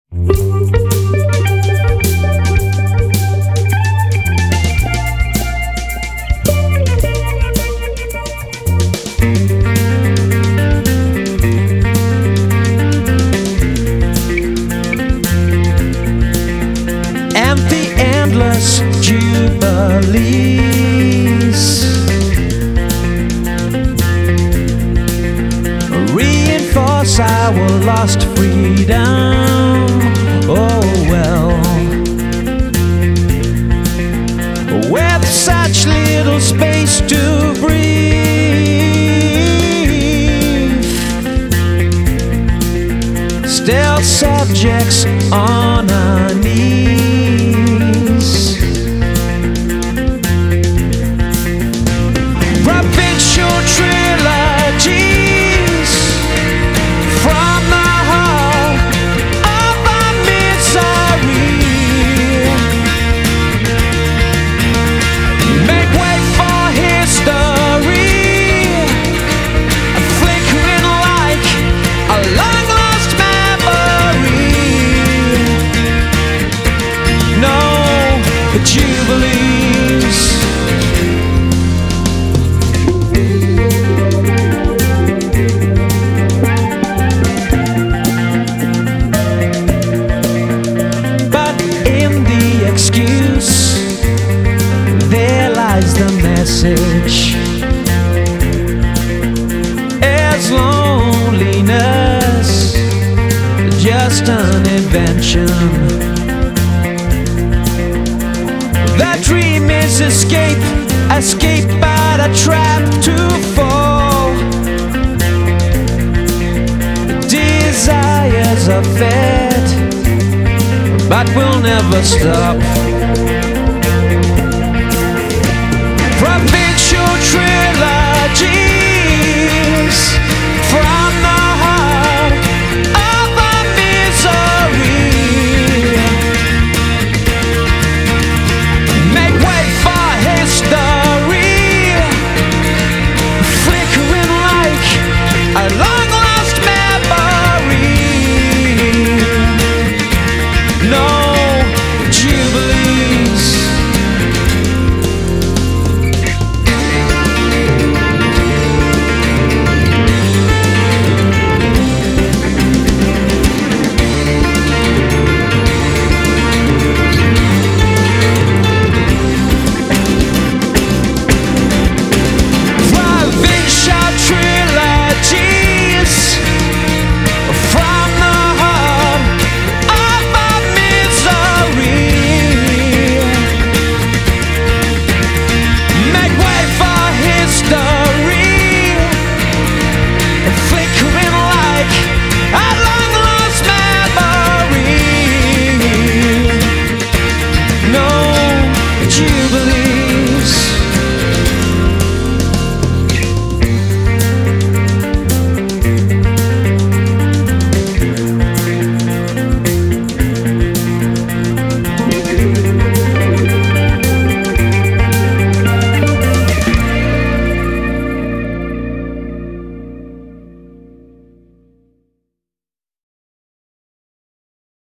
And the endless jubilees reinforce our lost freedom. Oh well, with such little space to breathe, still subjects on our knees. Provincial trilogies from the hall of our misery make way for history, flickering like a long-lost memory. No jubilees. Excuse, there lies the message. Is loneliness just an invention? The dream is escape, escape but a trap to fall. Desires are fed, but we'll never stop.